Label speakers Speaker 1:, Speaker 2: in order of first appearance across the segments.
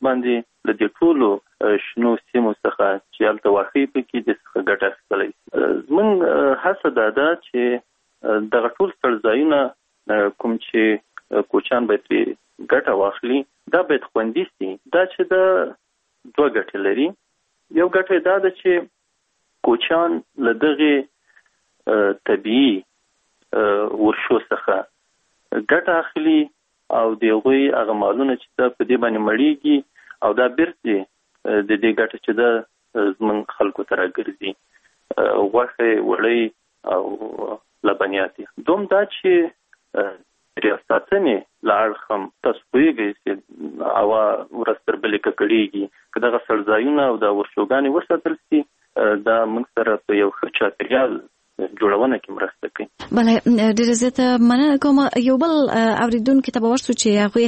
Speaker 1: باندې له دې ټولو شنو سیمو څخه چې هلته واقع پکې د څخه ګټه اخیستلی شي. زموږ هڅه دا ده چې دغه ټول څړځایونه کوم چې کوچیان باید پرې ګټه واخلي دا باید خوندي سي. دا چې د دوه ګټې لري. یو ګټه دا ده چې کوچیان له دغې طبیعي ورشو څخه ګټه اخلي او د هغوی هغه مالونه چې دا په دې باندې مړیږي او دا بیرته د دې ګټه چې دا زموږ خلکو ته راګرځي غوښې وړۍ او لبنیات. دوم دا چې ریاستنې له اړخم تاسو پوهېږئ چې هوا ورځ تر بلې ککړېږي که دغه څړځایونه او دا ورشوګانې وساتل شي دا موږ سره په یو ښه چاپېریال جوړونه کې مرسته کوي.
Speaker 2: بله ډېره زیاته مننه کوم. یو بل اورېدونکي ته به ورسو چې هغوی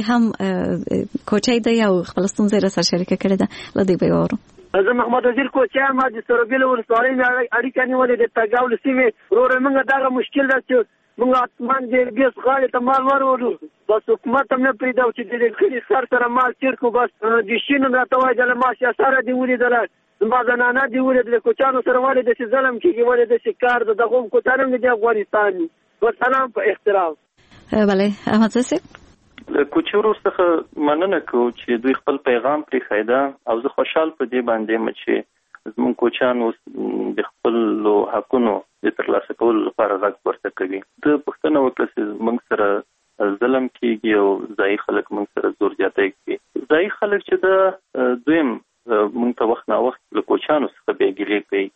Speaker 2: هم کوچی دی او خپله ستونزه یې راسره شریکه کړې ده. له دوی به یې واورو.
Speaker 3: زه محمد وزیر کوچی یم. د سروبیل ولسوالۍ مې اړیکه نیولې د تګاو له سیمې. وروره موږ دغه مشکل ده چې موږ اتمن د ګیس غاړې ته مال ورولو بس حکومت هم نه پرېږدو چې د کلي سر سره مال تېر کړو. بس د شي نوم راته وایي دله ماشیا سره دې ولیدله زما زنانه دې ولید د کوچیانو سره ولې داسې ظلم کېږي ولې داسې کار د دغو کوچیان هم د افغانستان دي. ورسلام په احترام.
Speaker 2: بله احمد صاحب
Speaker 1: له کوچیانو څخه مننه کوو چې دوی خپل پیغام پرېښیده او زه خوشحال په دې باندې یم چې زموږ کوچیان اوس د خپلو حقونو د ترلاسه کولو لپاره غږ ورته کوي. د پوښتنه وکړه چې موږ سره ظلم کېږي او ځایي خلک موږ سره زور زیاتی کوي. ځایي خلک چې د دویم موږ ته وخت نا وخت له کوچیانو څخه بېګیلې کوي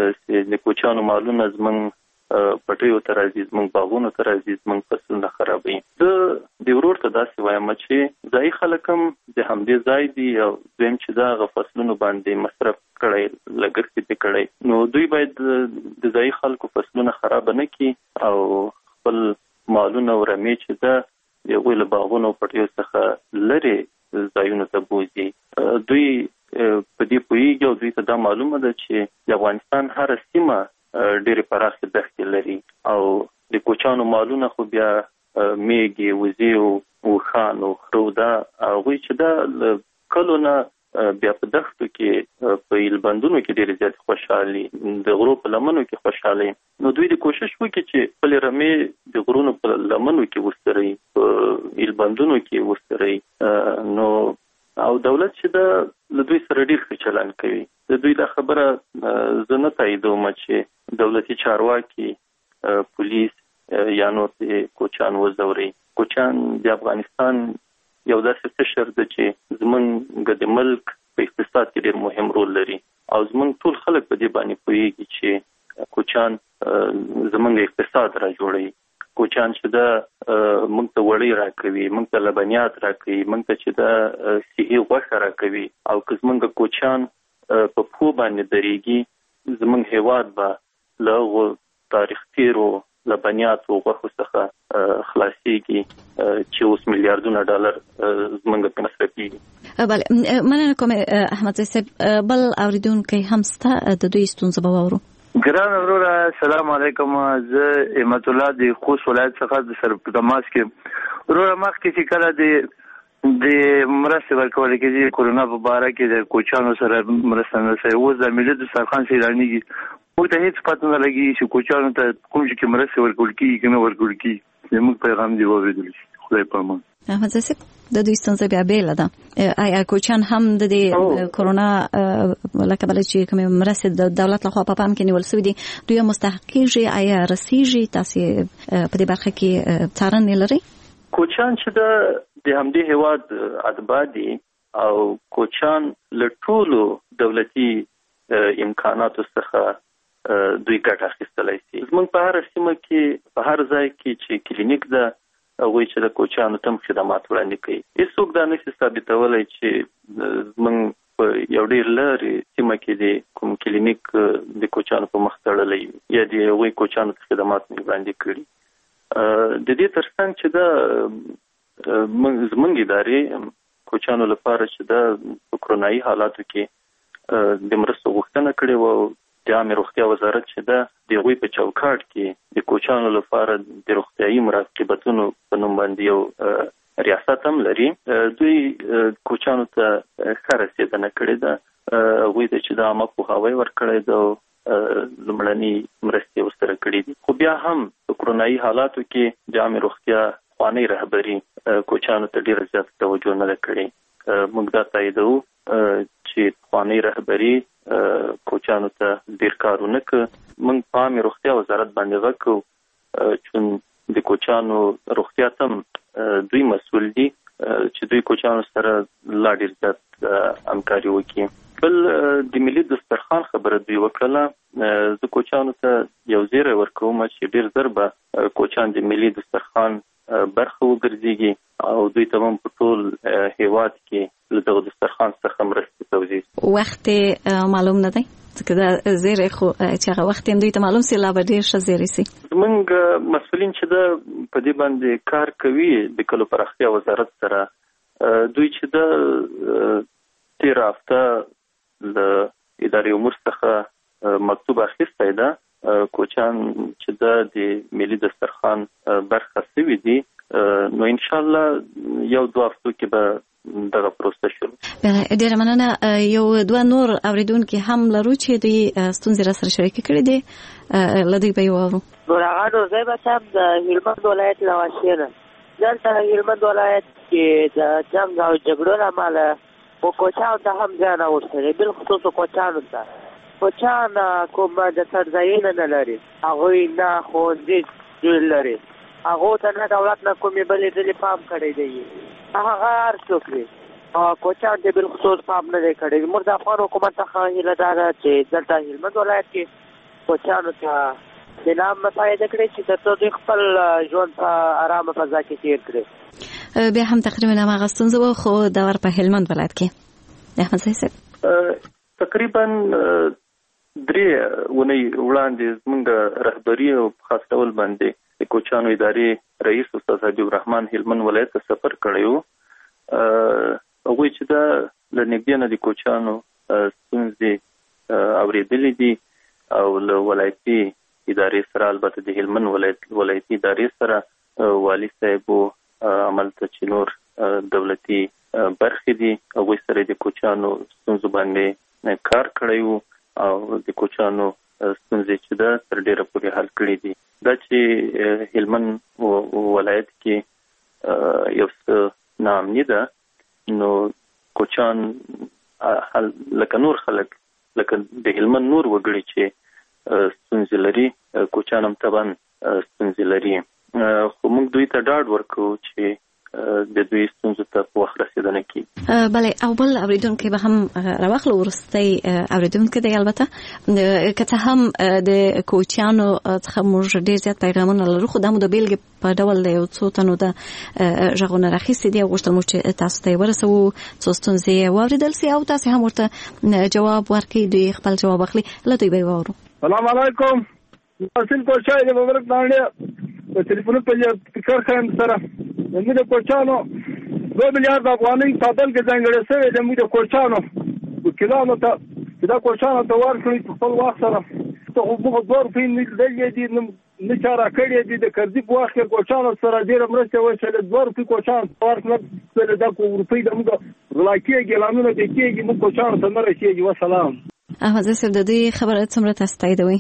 Speaker 1: چې د کوچیانو مالونه زموږ پټیو ته راځي زموږ باغونو ته راځي زموږ فصلونه خرابوي. زه د ورور ته داسې وایم چې ځایي خلک هم د همدې ځای دي او دویم چې د هغه فصلونو باندې مصرف کړی لګښت یې پرې کړی نو دوی باید د ځایي خلکو فصلونه خراب نه کړي او خپل مالونه او رمې چې ده د هغوی له باغونو او پټیو څخه لرې ځایونو ته بوځي. دوی په دې پوهېږي او دوی ته دا معلومه ده چې د افغانستان هره سیمه ډېرې پراخې دښتې لري او د کوچیانو مالونه خو بیا میږې وزې او اوښان او خرو دا هغوی چې دا کلو نه بیا په دښتو کې په ایلبندونو کې ډېرې زیاتې خوشحالي د غرو په لمنو کې خوشحالي نو دوی د کوشش وکړي چې خپلې رمې د غرونو په لمنو کې وستروي په ایلبندونو کې وستروي نو او دولت چې دا له دوی سره ډېر ښه چلند کوي. د دوی دا خبره زه نه تاییدوم چې دولتي چارواکي پولیس یا نور د کوچیان وځوري. کوچیان د افغانستان یو داسې قشر ده چې زموږ د ملک په اقتصاد کې ډېر مهم رول لري او زموږ ټول خلک په دې باندې پوهېږي چې کوچیان زموږ اقتصاد را جوړوي. کوچیان چې دا موږ ته وړۍ راکوي موږ ته لبنیات راکوي موږ ته چې دا صحي غوښه راکوي او که زموږ کوچیان په پښو باندې درېږي زموږ هېواد به له هغو تاریخ تېرو لبنیاتو غوښو څخه خلاصېږي چې اوس میلیاردونه ډالر زموږ په مصرفېږي.
Speaker 2: بله مننه کوم احمد صاحب. بل اورېدونکی هم شته د دوی ستونزه به واورو.
Speaker 4: ګران وروره السلام علیکم. زه احمد الله د خوست ولایت څخه د سر په تماس کې وروره مخکې چې کله د مرستې ورکول کېږي کورونا په باره کې د کوچیانو سره مرسته نه شوې اوس د ملي دسترخوان سیلانیږي موږ ته هېڅ پته نه لګي چې کوچیانو ته کوم شي کې مرستې ورکول کېږي که نه ورکول کېږي. زموږ پیغام دې واورېدل شي. خدای په امان.
Speaker 2: احمد صاحب د دوی ستونزه بیا بیله ده. آیا کوچیان هم د دې کورونا لکه بله چې کومې مرستې د دولت لخوا په پام کې نیول شوي دي دوی هم مستحق کېږي آیا رسېږي؟ تاسې په دې برخه کې څارنې لرئ؟
Speaker 1: کوچیان چې د همدې هېواد اتباع دي او کوچیان له ټولو دولتي امکاناتو څخه دوی ګټه اخیستلی شي. زموږ په هره سیمه کې په هر ځای کې چې کلینیک ده هغوی چې د کوچیانو ته خدمات وړاندې کوي. هېڅوک دا نشي ثابتولی چې زموږ په یو ډېر لرې سیمه کې د کوم کلینیک د کوچیانو په مخ تړلی یا د هغوی کوچیانو ته خدمات وړاندې کړي. د دې تر څنګ چې دا زموږ ادارې کوچیانو لپاره چې دا په کرونایي حالاتو کې د مرستو غوښتنه کړې وه د عامې روغتیا وزارت چې دا د هغوی په چوکاټ کې د کوچیانو لپاره د روغتیایي مراقبتونو په نوم باندې یو ریاست هم لري دوی کوچانو ته ښه رسېدنه کړې ده هغوی ته چې د عامه پوهاوی ورکړی ده لومړني مرستې ورسره کړي دي خو بیا هم په کرونایي حالاتو کې د عامې روغتیا پخوانۍ رهبري کوچانو ته ډېره زیاته توجه نه ده کړې موږ دا تاییدوو چې پخوانۍ رهبري کوچانو ته ډېر کار ونه کړ موږ په عامې روغتیا وزارت باندې غږ کوو چون د کوچانو روغتیا ته دوی مسؤل دي چې دوی کوچانو سره لا ډېر زیات همکاري وکړي بل د ملي دسترخوان خبره دوی وکړله زه کوچانو ته یو زیری ورکوم چې ډېر ژر به کوچان د ملي دسترخوان برخه وګرځېږي او دوی ته هم په ټول هیواد کې له دغه دسترخوان څخه مرستې توزیع
Speaker 2: وخت معلوم نه دی ځکه دا زیری خو چې هغه وخت هم دوی ته معلوم سي لا به ډېر ښه زیری سي
Speaker 1: زموږ مسؤلین چې ده په دې باندې کار کوي د کلو پراختیا وزارت سره دوی چې ده تېره هفته له ادارې امور څخه مکتوب اخیستی ده کوچان چې ده د ملي دسترخوان برخه سوي دي نو انشاءالله یو دوه هفتو کې به دغه پروسه شروع
Speaker 2: ډېره مننه یو دوه نور اوریدونکي هم لرو چې دوی ستونزې را سره شریکې کړې دي له دوی به یې واورو
Speaker 5: نورهغه نورزی صاحب د هلمند ولایت له واشې نه دلته هلمند ولایت کې د جنګ او جګړو له امله کوچانو ته هم زیان اوښتلی بالخصوص کوچانو ته کوچان کوم د سرځایونه نه لري هغوی نه ښوونځي جوړ لري هغو ته نه دولت نه کومې بلې ډلې پام کړی دی هغه هر څوک دی کوچان ته بالخصوص پام نه دی کړی زموږ د افغان حکومت څخه هیله دا ده چې دلته هلمند ولایت کې کوچانو ته د نام مساعده کړي چې تر څو دوی خپل ژوند په ارامه فضا کې تېر کړي
Speaker 2: بیا هم تقریبا هماغه ستونزه وه خو دا ور په هلمند ولایت کې احمد صاحب
Speaker 1: تقریبا 3 ونې وړاندې زموږ رهبري او په خاص ډول باندې د کوچانو ادارې رئیس استاد حبیب الرحمن هلمند ولایت ته سفر کړی و هغوی چې دا له نږدې نه د کوچانو ستونزې اورېدلې دي او له ولایتي ادارې سره البته د هلمند ولایتي ادارې سره والي صاحب عملته چې نور دولتي برخې دي هغوی سره د کوچانو ستونزو باندې کار کړی و او د کوچانو ستونزې چې ده تر ډېره پورې حل کړي دي دا چې هلمند ولایت کې یو څه ناامني ده نو کوچان لکه نور خلک لکه د هلمند نور وګړي چې ستونزې لري کوچان هم طبعا ستونزې لري خو موږ دوی ته ډاډ ورکوو چې د دوی ستونزو ته په وخت رسېدنه کوي
Speaker 2: بله او بل اوریدونکی به هم راواخلو وروستی اوریدونکی دی البته که څه هم د کوچیانو څخه موږ ډېر زیات پیغامونه لرو خو دا مو د بېلګې په ډول د یو څو تنو د غږونه راخیستي دي او غوښتل موږ چې تاسو ته یې ورسوو څو ستونزې یې واورېدل سي او تاسې هم ورته جواب ورکړئ دوی خپل جواب اخلي له دوی به یې واورو
Speaker 3: سلام علیکم حاصل کوچای د مبارک ناړې په ټلیفون په فکر خایم سره زموږ د کوچانو 2 میلیارډ افغانۍ تعدل کې ځانګړې شوې د موږ د کوچانو وکیلانو ته دا کوچانو ته ورکړي په خپل وخت سره ته موږ 2 روپۍ نه دلې دي نه چاره کړې دي د قرضې په وخت کې کوچانو سره ډېره مرسته وشوه 2 روپۍ کوچانو ورکړل د روپۍ د موږ غلاکي ګلانونه د کېږي موږ کوچانو ته نه رسېږي وسلام
Speaker 2: احمد صاحب د دې خبره څومره تاسو تاییدوئ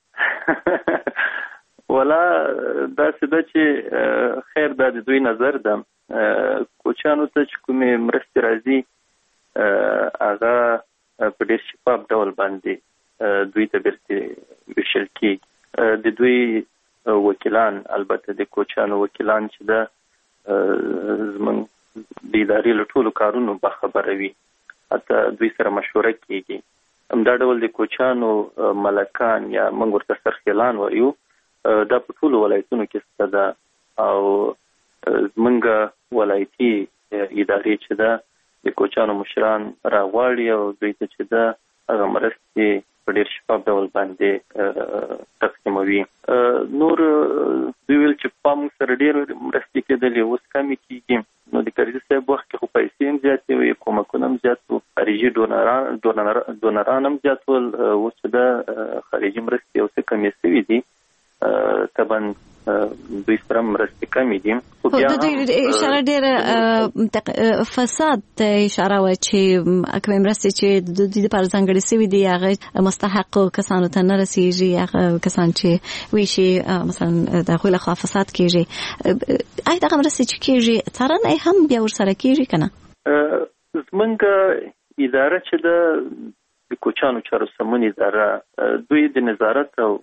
Speaker 1: ولا دا څه ده چې خیر دا د دوی نظر ده کوچانو ته چې کومې مرستې راځي هغه په ډېر شفاف ډول باندې دوی ته بیرته ویشل کېږي د دوی وکیلان البته د کوچانو وکیلان چې ده زموږ د ادارې له ټولو کارونو باخبره وي حتی دوی سره مشوره کېږي همدا ډول د کوچانو ملکان یا موږ ورته سرخیلان وایو دا په ټولو ولایتونو کې شته ده او زموږ ولایتي ادارې چې ده د کوچانو مشران راغواړي او دوی ته چې ده هغه مرستې په ډېر شفاف ډول باندې تقسیموي نور دوی ویل چې په موږ سره ډېر مرستې کېدلې اوس کمې کېږي نو د کرزي صاحب وخت کې خو پیسې هم زیاتې وې کومکونه هم زیات وو خارجي ډونران هم زیات ول اوس چې ده خارجي مرستې یو څه کمې شوي دي طبعا دوی سره مرستې کمې دي.
Speaker 2: خو د دوی اشاره ډېره فساد ته اشاره وه چې کومې مرستې چې د دوی لپاره ځانګړې سوي دي هغه مستحقو کسانو ته نه رسېږي، هغه کسان چې ویشي مثلا د هغوی لخوا فساد کېږي. آیا دغه مرستې چې کېږي څارنه یې هم بیا ورسره کېږي که نه؟
Speaker 1: زمونږ اداره چې د کوچیانو چارو سمون اداره دوی د نظارت او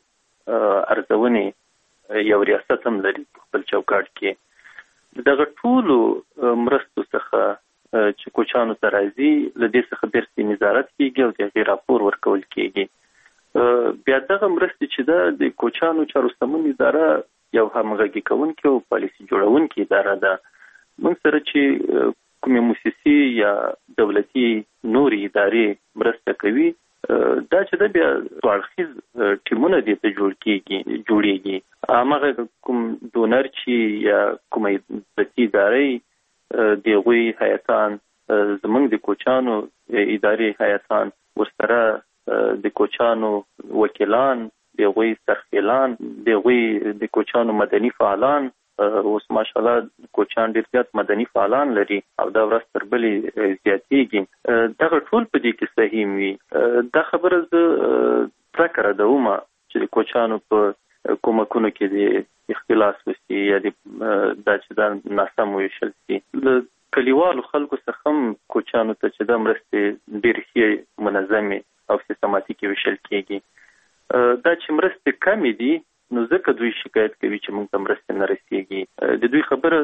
Speaker 1: ارزونې یو ریاست هم لري په خپل چوکاټ کې. دغه ټولو مرستو څخه چې کوچیانو ته راځي له دې څخه بیرته نظارت کېږي او د هغې راپور ورکول کېږي. بیا دغه مرستې چې ده د کوچیانو چارو سمون اداره یو همغږي کوونکې او پالیسي جوړونکې اداره ده. موږ سره چې کومې موسسې یا دولتي نورې ادارې مرسته کوي دا چې دا بیا اړخیز ټیمونه دې ته جوړیږي. هماغه کوم ډونر چې یا کومې دولتي ادارې د هغوی هیاتان زموږ د کوچیانو ادارې هیاتان ورسره د کوچیانو وکیلان، د هغوی سرخیلان، د هغوی د کوچیانو مدني فعالان، اوس ماشاءالله کوچیان ډېر زیات مدني فعالان لري او دا ورځ تر بلې زیاتېږي. دغه ټول په دې کې سهیم وي. دا خبره زه پرکه ردومه چې د کوچیانو په کومکونو کې د اختلاس وشي یا دا چې دا ناسم وویشل شي. له کلیوالو خلکو څخه هم کوچیانو ته چې دا مرستې ډېرې ښې منظمې او سیستماتیکې ویشل کېږي. دا چې مرستې کمې دي نو ځکه دوی شکایت کوي چې موږ ته مرستې نه رسېږي. د دوی خبره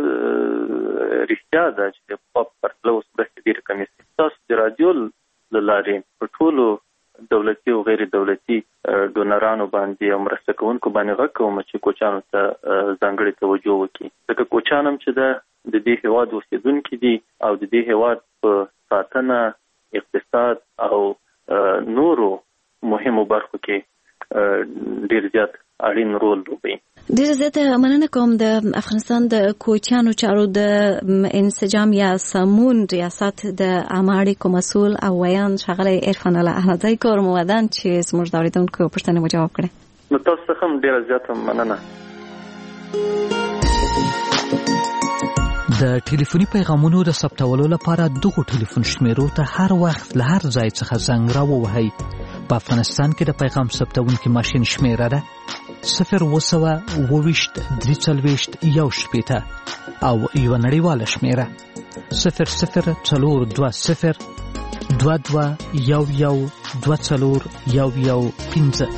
Speaker 1: رښتیا ده چې د پخوا په پرتله اوس مرستې ډېرې کمې شوې. تاسو د رادیو له لارې په ټولو دولتي او غیر دولتي ډونرانو باندې او مرسته کوونکو باندې غږ کوم چې کوچیانو ته ځانګړې توجه وکړي. ځکه کوچیان هم چې ده د دې هېواد اوسېدونکي دي او د دې هېواد په ساتنه، اقتصاد او نورو مهمو برخو کې ډېر زیات اړین رول لوبوي.
Speaker 2: ډېر زیاته مننه کوم د افغانستان د کوچیانو چارو د انسجام یا سمون ریاست د عامه اړیکو مسؤل او ویان ښاغلی عرفان الله احمدزی کور مودن چې زموږ د اورېدونکو پوښتنې مو جواب کړې.
Speaker 1: نو تاسو څخه هم ډېره زیاته مننه.
Speaker 6: د ټلیفوني پیغامونو د ثبتولو لپاره دغو ټلیفون شمیرو ته هر وخت له هر ځای څخه زنګ راووهئ. په افغانستان کې د پیغام ثبتونکي ماشین شمیره ده 0202341 او یو نړیواله شمیره 002022112415.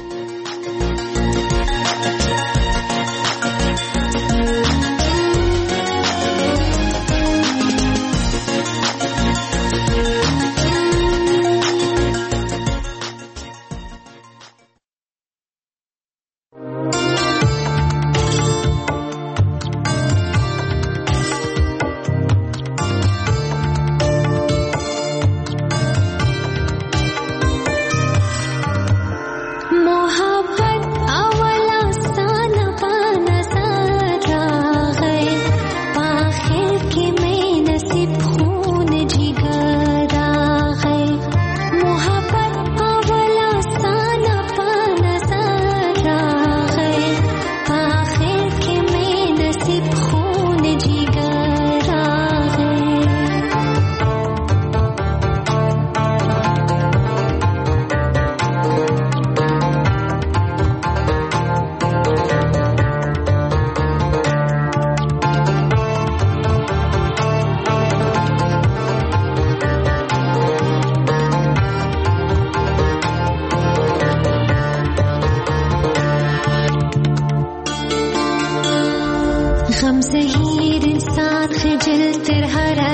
Speaker 7: غم زهیر انسان خجل تر هر